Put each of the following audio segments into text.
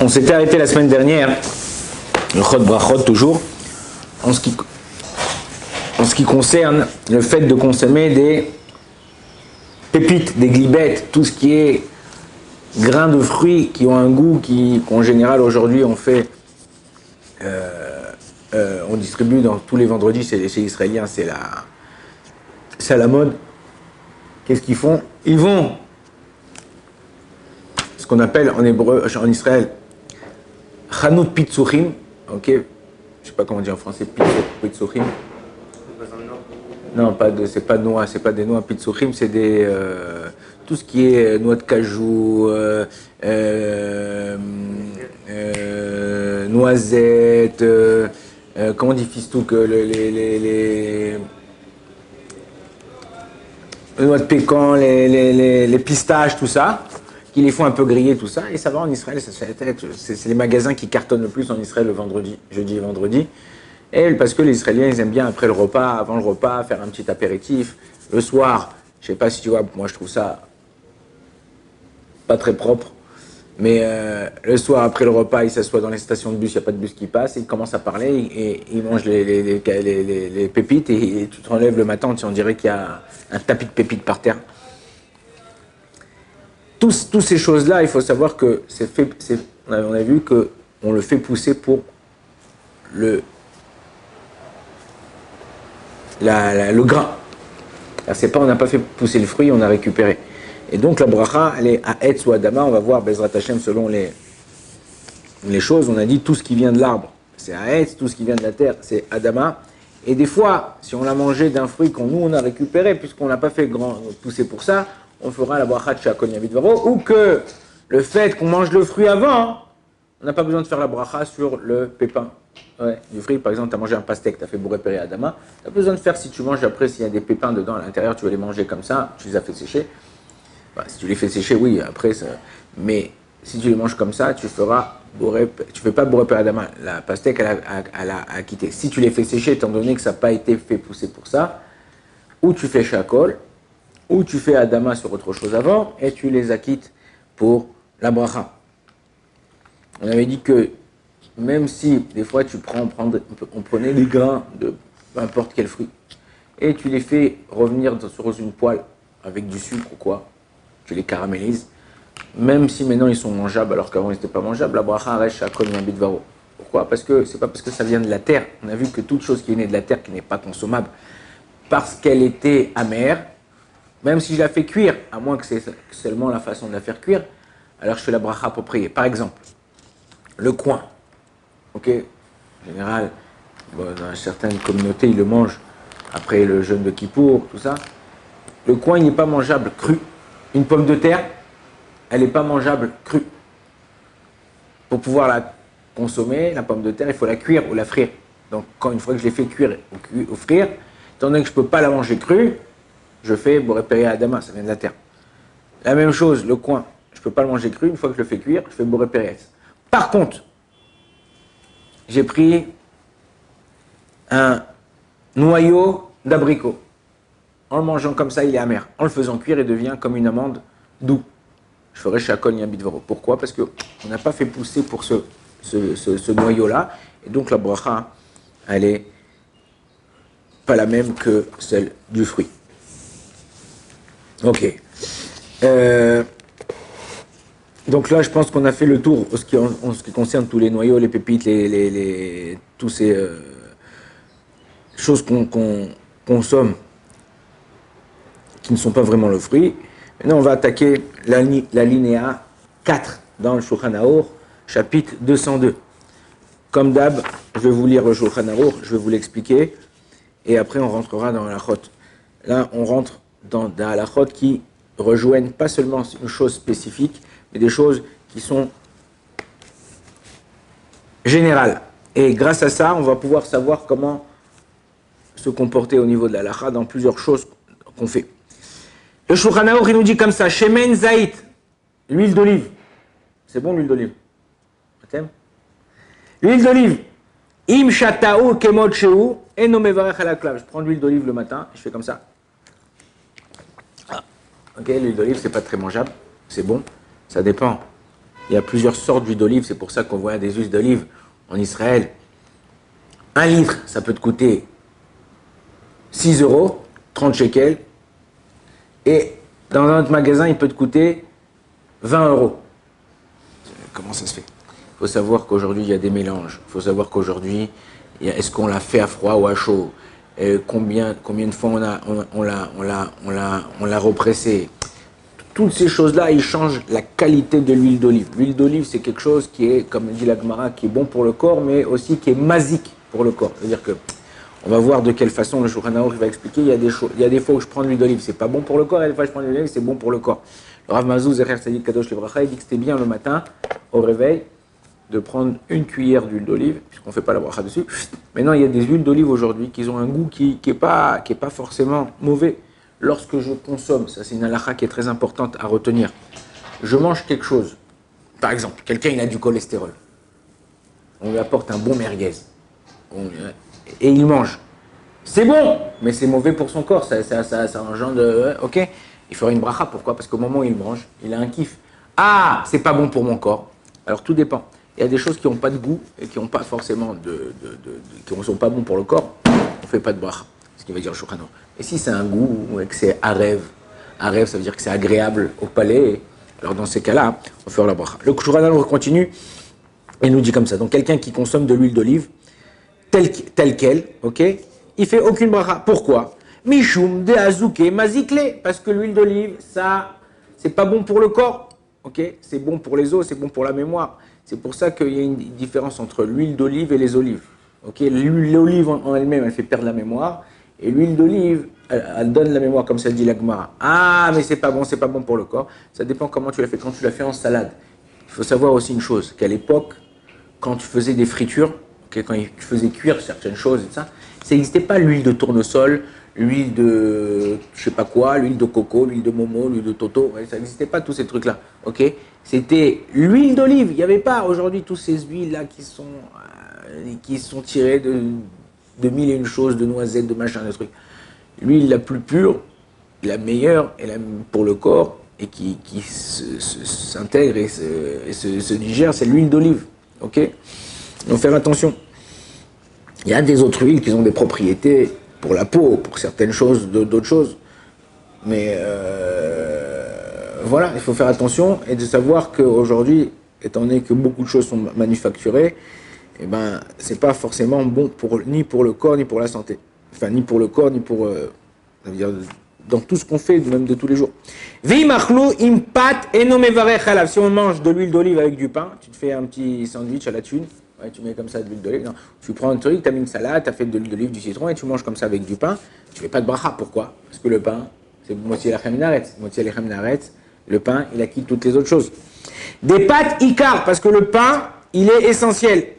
On s'était arrêté la semaine dernière, le Chod Brachot toujours, en ce qui concerne le fait de consommer des pépites, des glibettes, tout ce qui est grains de fruits qui ont un goût qu'en général aujourd'hui on fait, on distribue dans tous les vendredis chez les Israéliens, c'est à la mode. Qu'est-ce qu'ils font? Ils vont, ce qu'on appelle en hébreu, en Israël, Chanout Pitzuchim, ok, je sais pas comment dire en français, Pitzuchim. Non, c'est pas noix, c'est pas des noix Pitzuchim, c'est des tout ce qui est noix de cajou, noisettes, comment dit Fistouk, les noix de pécan, les pistaches, tout ça, qui les font un peu griller, tout ça, et ça va en Israël, c'est les magasins qui cartonnent le plus en Israël le vendredi, jeudi et vendredi, et parce que les Israéliens, ils aiment bien après le repas, avant le repas, faire un petit apéritif, le soir, je sais pas si tu vois, moi je trouve ça pas très propre, mais le soir après le repas, ils s'assoient dans les stations de bus, il n'y a pas de bus qui passe, ils commencent à parler, et ils mangent les pépites, et tu te relèves le matin, on dirait qu'il y a un tapis de pépites par terre. Toutes ces choses-là, il faut savoir que on a vu qu'on le fait pousser pour le grain. C'est pas, on n'a pas fait pousser le fruit, on a récupéré. Et donc la bracha, elle est à Etz ou Adama, on va voir Bezrat Hashem selon les choses. On a dit tout ce qui vient de l'arbre, c'est à Etz, tout ce qui vient de la terre, c'est Adama. Et des fois, si on l'a mangé d'un fruit on a récupéré, puisqu'on n'a pas fait pousser pour ça, on fera la bracha de Shakon Yamid Varo, ou que le fait qu'on mange le fruit avant, on n'a pas besoin de faire la bracha sur le pépin. Ouais, du fruit, par exemple, tu as mangé un pastèque, tu as fait bourré péré Adama, tu as besoin de faire, si tu manges après, s'il y a des pépins dedans à l'intérieur, tu vas les manger comme ça, tu les as fait sécher. Bah, si tu les fais sécher, oui, après, ça... mais si tu les manges comme ça, tu fais pas bourré péré Adama, la pastèque, elle a quitté. Si tu les fais sécher, étant donné que ça n'a pas été fait pousser pour ça, ou tu fais Shakol, ou tu fais Adama sur autre chose avant, et tu les acquittes pour la bracha. On avait dit que même si des fois on prenait des grains de peu importe quel fruit, et tu les fais revenir sur une poêle avec du sucre ou quoi, tu les caramélises, même si maintenant ils sont mangeables alors qu'avant ils n'étaient pas mangeables, la bracha reste Shakol Yamid Varo. Pourquoi? Parce que c'est pas parce que ça vient de la terre. On a vu que toute chose qui est née de la terre, qui n'est pas consommable, parce qu'elle était amère, même si je la fais cuire, à moins que c'est seulement la façon de la faire cuire, alors je fais la bracha appropriée. Par exemple, le coin. Ok, en général, dans certaines communautés, ils le mangent après le jeûne de Kippour, tout ça. Le coin, il n'est pas mangeable cru. Une pomme de terre, elle n'est pas mangeable crue. Pour pouvoir la consommer, la pomme de terre, il faut la cuire ou la frire. Donc, une fois que je l'ai fait cuire ou frire, étant donné que je ne peux pas la manger crue, je fais bourré péré Adama, ça vient de la terre. La même chose, le coin, je ne peux pas le manger cru, une fois que je le fais cuire, je fais bourré péré. Par contre, j'ai pris un noyau d'abricot. En le mangeant comme ça, il est amer. En le faisant cuire, il devient comme une amande doux. Je ferai Shakol Yamid Varo. Pourquoi? Parce qu'on n'a pas fait pousser pour ce noyau-là. Et donc la bracha, elle n'est pas la même que celle du fruit. Ok. Donc là, je pense qu'on a fait le tour en ce qui concerne tous les noyaux, les pépites, tous ces choses qu'on consomme qui ne sont pas vraiment le fruit. Maintenant, on va attaquer la linéa 4 dans le Shulchan Arour, chapitre 202. Comme d'hab, je vais vous lire le Shulchan Arour, je vais vous l'expliquer, et après on rentrera dans la halachot. Là, on rentre dans la halachot qui rejoignent pas seulement une chose spécifique, mais des choses qui sont générales. Et grâce à ça, on va pouvoir savoir comment se comporter au niveau de la halacha dans plusieurs choses qu'on fait. Le Shulchan Arour, il nous dit comme ça, Shemen Zaït, l'huile d'olive. C'est bon l'huile d'olive? L'huile d'olive. Im shata'u kemod shehu, eno mevarech ala klav. Je prends de l'huile d'olive le matin, je fais comme ça. Ok, l'huile d'olive, c'est pas très mangeable, c'est bon, ça dépend il y a plusieurs sortes d'huile d'olive, c'est pour ça qu'on voit des huiles d'olive en Israël. 1 litre, ça peut te coûter 6 euros, 30 shekels, et dans un autre magasin, il peut te coûter 20 euros. Comment ça se fait? Il faut savoir qu'aujourd'hui, il y a des mélanges. Il faut savoir qu'aujourd'hui, est-ce qu'on l'a fait à froid ou à chaud? Combien de fois on l'a repressé? Toutes ces choses-là, ils changent la qualité de l'huile d'olive. L'huile d'olive, c'est quelque chose qui est, comme dit la Gemara, qui est bon pour le corps, mais aussi qui est masique pour le corps. C'est-à-dire que, on va voir de quelle façon le Shulchan Aruch va expliquer. Il y a des fois où je prends de l'huile d'olive, c'est pas bon pour le corps, et des fois je prends de l'huile d'olive, c'est bon pour le corps. Le Rav Mazou, Zecher Tzadik Kadosh Livracha, il dit que c'était bien le matin, au réveil, de prendre une cuillère d'huile d'olive, puisqu'on ne fait pas la bracha dessus. Maintenant, il y a des huiles d'olive aujourd'hui qui ont un goût qui est pas forcément mauvais. Lorsque je consomme, ça c'est une halakha qui est très importante à retenir, je mange quelque chose, par exemple, quelqu'un il a du cholestérol, on lui apporte un bon merguez, et il mange. C'est bon, mais c'est mauvais pour son corps, ça engendre, ok, il fera une bracha, pourquoi? Parce qu'au moment où il mange, il a un kiff. Ah, c'est pas bon pour mon corps. Alors tout dépend. Il y a des choses qui n'ont pas de goût et qui n'ont pas forcément qui ne sont pas bons pour le corps, on ne fait pas de bracha. Ce qui veut dire le Shulchan Aruch. Et si c'est un goût et que c'est arev, ça veut dire que c'est agréable au palais, alors dans ces cas-là, on va faire la bracha. Le Shulchan Aruch continue et nous dit comme ça. Donc quelqu'un qui consomme de l'huile d'olive, telle qu'elle, ok, il fait aucune bracha. Pourquoi? Mishum de azuke mazikle, parce que l'huile d'olive, ça, c'est pas bon pour le corps, ok, c'est bon pour les os, c'est bon pour la mémoire. C'est pour ça qu'il y a une différence entre l'huile d'olive et les olives. Ok, l'olive en elle-même, elle fait perdre la mémoire. Et l'huile d'olive, elle donne la mémoire, comme ça dit la Gemara. Ah, mais c'est pas bon pour le corps. Ça dépend comment tu l'as fait. Quand tu l'as fait en salade, il faut savoir aussi une chose, qu'à l'époque, quand tu faisais des fritures, okay, quand tu faisais cuire certaines choses et ça n'existait pas l'huile de tournesol, l'huile de je sais pas quoi, l'huile de coco, l'huile de momo, l'huile de toto. Ouais, ça n'existait pas tous ces trucs-là. Ok, c'était l'huile d'olive. Il n'y avait pas aujourd'hui tous ces huiles-là qui sont tirées de mille et une choses, de noisettes, de machin, de trucs. L'huile la plus pure, la meilleure, pour le corps, et qui s'intègre et se digère, c'est l'huile d'olive. Ok? Donc faire attention. Il y a des autres huiles qui ont des propriétés pour la peau, pour certaines choses, d'autres choses. Mais voilà, il faut faire attention et de savoir qu'aujourd'hui, étant donné que beaucoup de choses sont manufacturées, eh ben, c'est pas forcément bon ni pour le corps, ni pour la santé. Enfin, ni pour le corps, ni pour... ça veut dire, dans tout ce qu'on fait, même de tous les jours. Si on mange de l'huile d'olive avec du pain, tu te fais un petit sandwich à la thune, ouais, tu mets comme ça de l'huile d'olive. Non, tu prends un truc, tu as mis une salade, tu as fait de l'huile d'olive, du citron, et tu manges comme ça avec du pain. Tu fais pas de bracha. Pourquoi? Parce que le pain, c'est moitié lechem naretz. Moitié lechem naretz, le pain, il acquitte toutes les autres choses. Des pâtes ikar, parce que le pain, il est essentiel.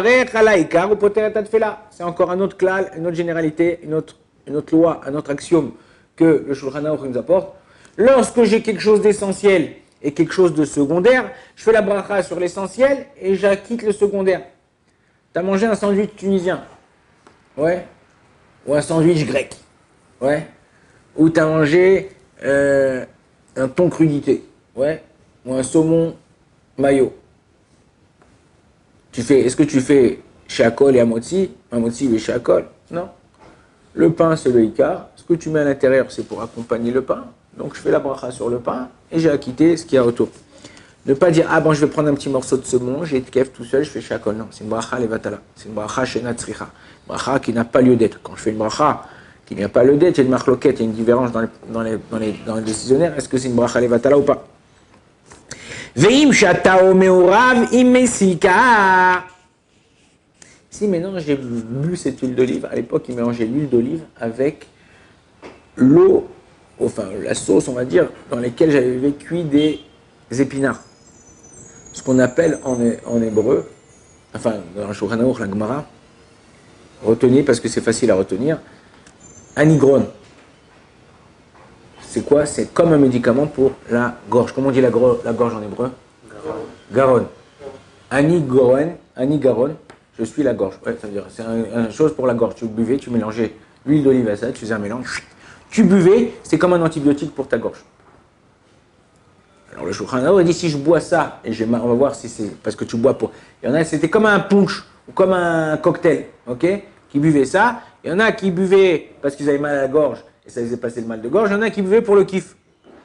C'est encore un autre klal, une autre généralité, une autre loi, un autre axiome que le Shulchan Aruch nous apporte. Lorsque j'ai quelque chose d'essentiel et quelque chose de secondaire, je fais la bracha sur l'essentiel et j'acquitte le secondaire. Tu as mangé un sandwich tunisien, ouais, ou un sandwich grec, ouais, ou tu as mangé un thon crudité, ouais, ou un saumon mayo. Est-ce que tu fais shakol et amotzi et shakol? Non. Le pain, c'est le ikar. Ce que tu mets à l'intérieur, c'est pour accompagner le pain. Donc, je fais la bracha sur le pain et j'ai acquitté ce qu'il y a autour. Ne pas dire, ah bon, je vais prendre un petit morceau de saumon, j'ai kef tout seul, je fais shakol. Non, c'est une bracha levatala. C'est une bracha shenatzricha. Une bracha qui n'a pas lieu d'être. Quand je fais une bracha qui n'a pas lieu d'être, il y a une marloquette, il y a une différence dans les décisionnaires. Est-ce que c'est une bracha levatala ou pas? Veim shatao meorav imesika. Si maintenant j'ai bu cette huile d'olive, à l'époque il mélangeait l'huile d'olive avec l'eau, enfin la sauce on va dire, dans laquelle j'avais cuit des épinards. Ce qu'on appelle en hébreu, enfin dans le Shulchan Aruch, la Gemara, retenez parce que c'est facile à retenir, anigron. C'est quoi? C'est comme un médicament pour la gorge. Comment on dit la gorge en hébreu? Garon. Anigaron. Je suis la gorge. Ouais, ça veut dire, c'est une chose pour la gorge. Tu buvais, tu mélangeais l'huile d'olive à ça, tu faisais un mélange. Tu buvais, c'est comme un antibiotique pour ta gorge. Alors le Shulchan Aruch dit si je bois ça, et on va voir si c'est parce que tu bois pour. Il y en a, c'était comme un punch ou comme un cocktail, ok, qui buvaient ça. Il y en a qui buvaient parce qu'ils avaient mal à la gorge et ça faisait passer le mal de gorge. Il y en a qui buvaient pour le kiff.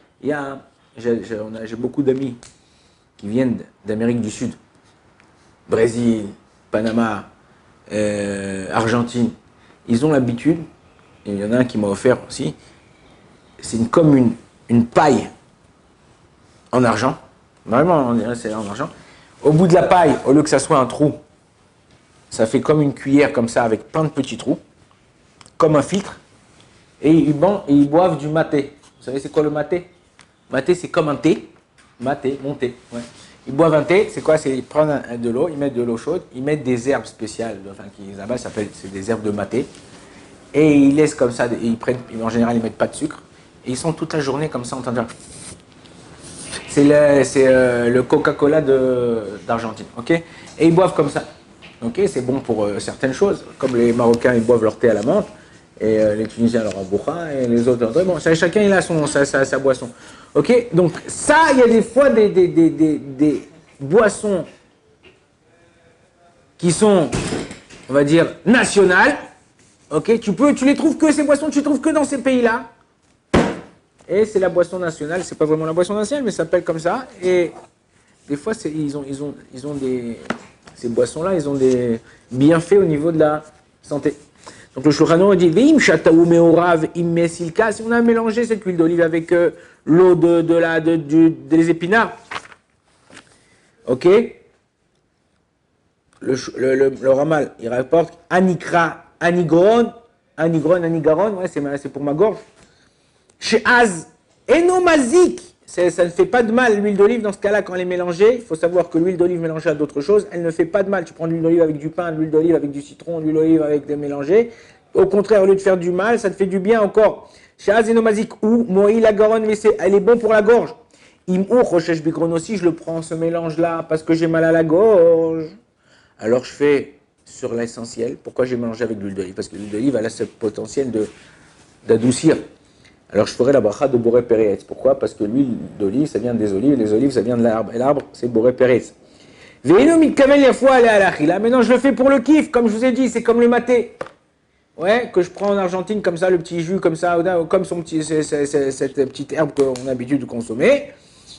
J'ai beaucoup d'amis qui viennent d'Amérique du Sud, Brésil, Panama, Argentine. Ils ont l'habitude, et il y en a un qui m'a offert aussi, c'est comme une paille en argent. Vraiment, c'est en argent. Au bout de la paille, au lieu que ça soit un trou, ça fait comme une cuillère comme ça avec plein de petits trous, comme un filtre. Et ils boivent du maté. Vous savez c'est quoi le maté? Maté c'est comme un thé. Maté, mon thé. Ouais. Ils boivent un thé, c'est quoi? C'est ils prennent de l'eau, ils mettent de l'eau chaude, ils mettent des herbes spéciales, enfin qui là-bas c'est des herbes de maté. Et ils laissent comme ça, en général ils mettent pas de sucre. Et ils sont toute la journée comme ça en train de... C'est le Coca-Cola d'Argentine, ok? Et ils boivent comme ça, ok? C'est bon pour certaines choses, comme les Marocains ils boivent leur thé à la menthe, et les Tunisiens leur aboucha, et les autres, bon, chacun il a sa boisson, ok? Donc ça, il y a des fois des boissons qui sont, on va dire, nationales, ok? Tu les trouves que ces boissons, tu les trouves que dans ces pays-là. Et c'est la boisson nationale, c'est pas vraiment la boisson nationale, mais ça s'appelle comme ça. Et des fois, ils ont ces boissons-là, ils ont des bienfaits au niveau de la santé. Donc le Shulchan Aruch dit, Veim shataou meorav im silka, si on a mélangé cette huile d'olive avec l'eau des épinards, ok, le Ramal, il rapporte anikra, anigron, ouais, c'est pour ma gorge. Chez Az, enomazik, ça ne fait pas de mal l'huile d'olive dans ce cas-là quand elle est mélangée. Il faut savoir que l'huile d'olive mélangée à d'autres choses, elle ne fait pas de mal. Tu prends de l'huile d'olive avec du pain, de l'huile d'olive avec du citron, de l'huile d'olive avec des mélangés. Au contraire, au lieu de faire du mal, ça te fait du bien encore. Chez Az, enomazik ou moï la garonne, mais elle est bonne pour la gorge. Im ou rochesh bikron aussi, je le prends ce mélange-là parce que j'ai mal à la gorge. Alors je fais sur l'essentiel. Pourquoi j'ai mélangé avec de l'huile d'olive? Parce que l'huile d'olive elle a ce potentiel d'adoucir. Alors je ferai la bracha de Boré Peretz. Pourquoi? Parce que l'huile d'olive, ça vient des olives, et les olives, ça vient de l'arbre. Et l'arbre, c'est Boré Peretz. Maintenant, je le fais pour le kiff, comme je vous ai dit, c'est comme le maté. Ouais, que je prends en Argentine, comme ça, le petit jus, comme ça, comme cette petite herbe qu'on a l'habitude de consommer.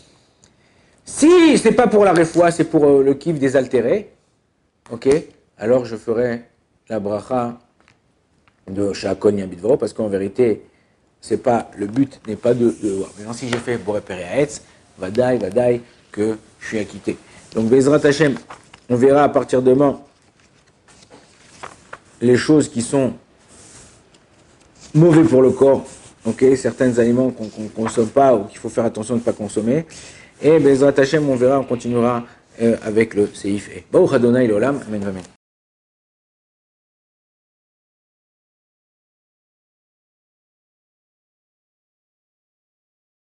Si c'est pas pour la réfoua, c'est pour le kiff désaltéré, ok, alors je ferai la bracha de Shakon Yabidvro, parce qu'en vérité, c'est pas, le but n'est pas de voir. Maintenant, si j'ai fait Boré Peretz, vadaï, que je suis acquitté. Donc, Bezrat Hashem, on verra à partir de demain les choses qui sont mauvais pour le corps, ok, certains aliments qu'on ne consomme pas ou qu'il faut faire attention de ne pas consommer. Et Bezrat Hashem, on verra, on continuera avec le Seif E. Baruch Adonai l'Olam, Amen, Amen.